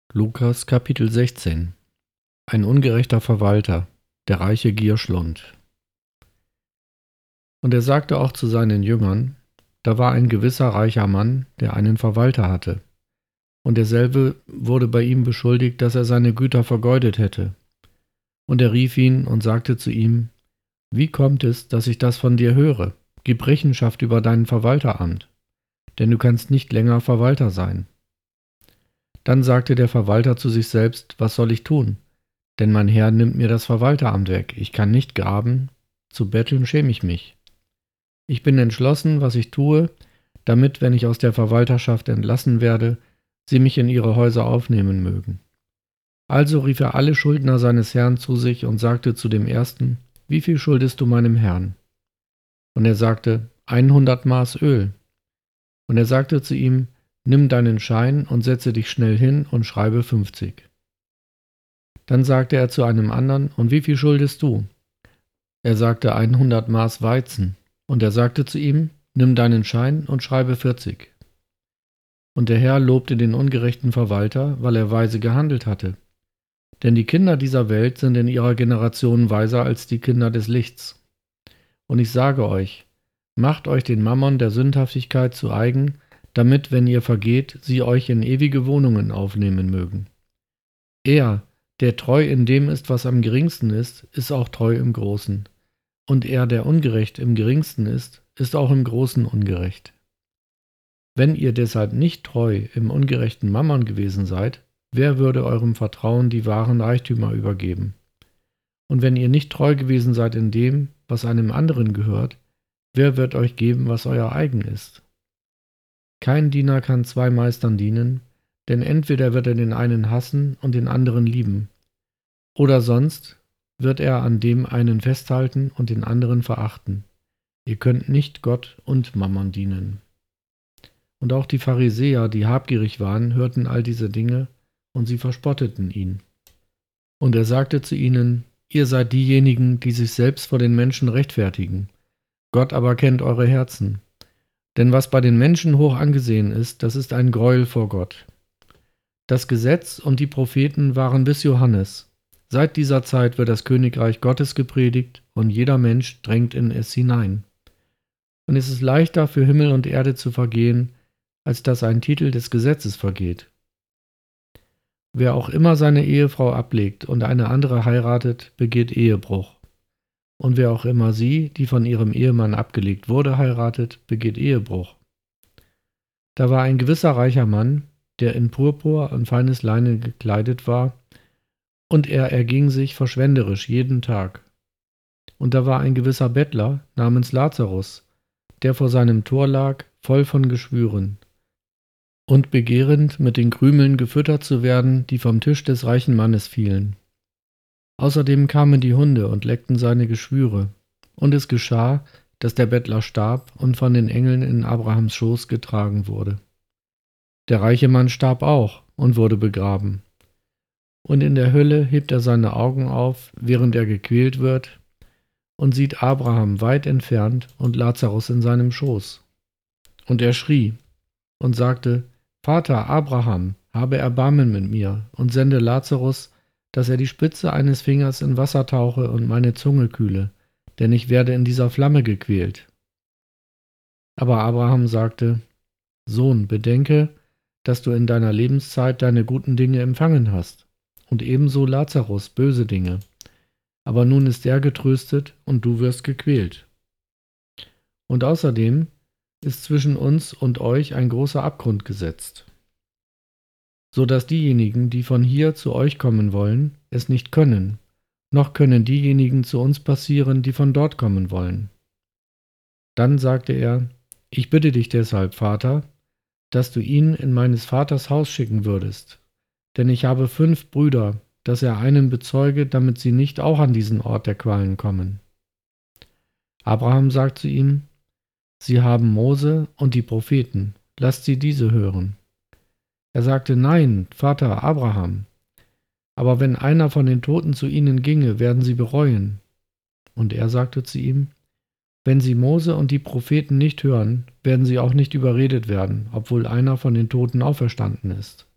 Lukas Kapitel 16. Ein ungerechter Verwalter, der reiche Gierschlund. Und er sagte auch zu seinen Jüngern: Da war ein gewisser reicher Mann, der einen Verwalter hatte. Und derselbe wurde bei ihm beschuldigt, dass er seine Güter vergeudet hätte. Und er rief ihn und sagte zu ihm: Wie kommt es, dass ich das von dir höre? Gib Rechenschaft über dein Verwalteramt, denn du kannst nicht länger Verwalter sein. Dann sagte der Verwalter zu sich selbst: Was soll ich tun? Denn mein Herr nimmt mir das Verwalteramt weg. Ich kann nicht graben, zu betteln schäme ich mich. Ich bin entschlossen, was ich tue, damit, wenn ich aus der Verwalterschaft entlassen werde, sie mich in ihre Häuser aufnehmen mögen. Also rief er alle Schuldner seines Herrn zu sich und sagte zu dem ersten: Wie viel schuldest du meinem Herrn? Und er sagte: 100 Maß Öl. Und er sagte zu ihm: Nimm deinen Schein und setze dich schnell hin und schreibe 50. Dann sagte er zu einem anderen: Und wie viel schuldest du? Er sagte: 100 Maß Weizen. Und er sagte zu ihm: Nimm deinen Schein und schreibe 40. Und der Herr lobte den ungerechten Verwalter, weil er weise gehandelt hatte. Denn die Kinder dieser Welt sind in ihrer Generation weiser als die Kinder des Lichts. Und ich sage euch: Macht euch den Mammon der Sündhaftigkeit zu eigen, damit, wenn ihr vergeht, sie euch in ewige Wohnungen aufnehmen mögen. Er, der treu in dem ist, was am geringsten ist auch treu im Großen. Und er, der ungerecht im geringsten ist auch im Großen ungerecht. Wenn ihr deshalb nicht treu im ungerechten Mammon gewesen seid, wer würde eurem Vertrauen die wahren Reichtümer übergeben? Und wenn ihr nicht treu gewesen seid in dem, was einem anderen gehört, wer wird euch geben, was euer eigen ist? Kein Diener kann zwei Meistern dienen, denn entweder wird er den einen hassen und den anderen lieben, oder sonst wird er an dem einen festhalten und den anderen verachten. Ihr könnt nicht Gott und Mammon dienen. Und auch die Pharisäer, die habgierig waren, hörten all diese Dinge, und sie verspotteten ihn. Und er sagte zu ihnen: Ihr seid diejenigen, die sich selbst vor den Menschen rechtfertigen. Gott aber kennt eure Herzen. Denn was bei den Menschen hoch angesehen ist, das ist ein Greuel vor Gott. Das Gesetz und die Propheten waren bis Johannes. Seit dieser Zeit wird das Königreich Gottes gepredigt, und jeder Mensch drängt in es hinein. Und es ist leichter für Himmel und Erde zu vergehen, als dass ein Titel des Gesetzes vergeht. Wer auch immer seine Ehefrau ablegt und eine andere heiratet, begeht Ehebruch. Und wer auch immer sie, die von ihrem Ehemann abgelegt wurde, heiratet, begeht Ehebruch. Da war ein gewisser reicher Mann, der in Purpur und feines Leinen gekleidet war, und er erging sich verschwenderisch jeden Tag. Und da war ein gewisser Bettler namens Lazarus, der vor seinem Tor lag, voll von Geschwüren, und begehrend, mit den Krümeln gefüttert zu werden, die vom Tisch des reichen Mannes fielen. Außerdem kamen die Hunde und leckten seine Geschwüre. Und es geschah, dass der Bettler starb und von den Engeln in Abrahams Schoß getragen wurde. Der reiche Mann starb auch und wurde begraben. Und in der Hölle hebt er seine Augen auf, während er gequält wird, und sieht Abraham weit entfernt und Lazarus in seinem Schoß. Und er schrie und sagte: Vater Abraham, habe Erbarmen mit mir und sende Lazarus, dass er die Spitze eines Fingers in Wasser tauche und meine Zunge kühle, denn ich werde in dieser Flamme gequält. Aber Abraham sagte: Sohn, bedenke, dass du in deiner Lebenszeit deine guten Dinge empfangen hast, und ebenso Lazarus böse Dinge. Aber nun ist er getröstet und du wirst gequält. Und außerdem ist zwischen uns und euch ein großer Abgrund gesetzt, so dass diejenigen, die von hier zu euch kommen wollen, es nicht können, noch können diejenigen zu uns passieren, die von dort kommen wollen. Dann sagte er: Ich bitte dich deshalb, Vater, dass du ihn in meines Vaters Haus schicken würdest, denn ich habe 5 Brüder, dass er einen bezeuge, damit sie nicht auch an diesen Ort der Qualen kommen. Abraham sagt zu ihm: Sie haben Mose und die Propheten, lasst sie diese hören. Er sagte: Nein, Vater Abraham, aber wenn einer von den Toten zu ihnen ginge, werden sie bereuen. Und er sagte zu ihm: Wenn sie Mose und die Propheten nicht hören, werden sie auch nicht überredet werden, obwohl einer von den Toten auferstanden ist.